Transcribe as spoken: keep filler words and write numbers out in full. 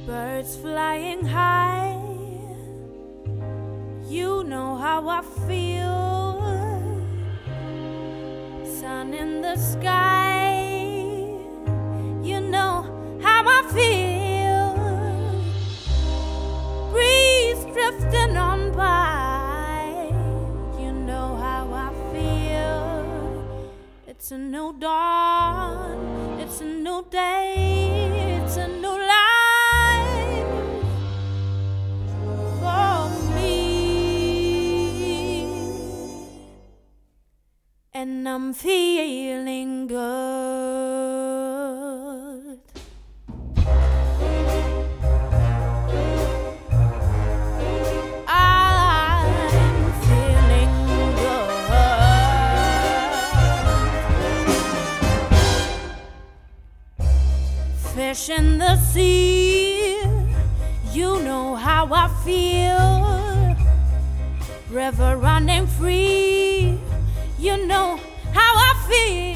Birds flying high, you know how I feel. Sun in the sky, you know how I feel. Breeze drifting on by, you know how I feel. It's a new dawn, it's a new day, it's a new life. And I'm feeling good. I'm feeling good. Fish in the sea, you know how I feel. River running free, you know how I feel.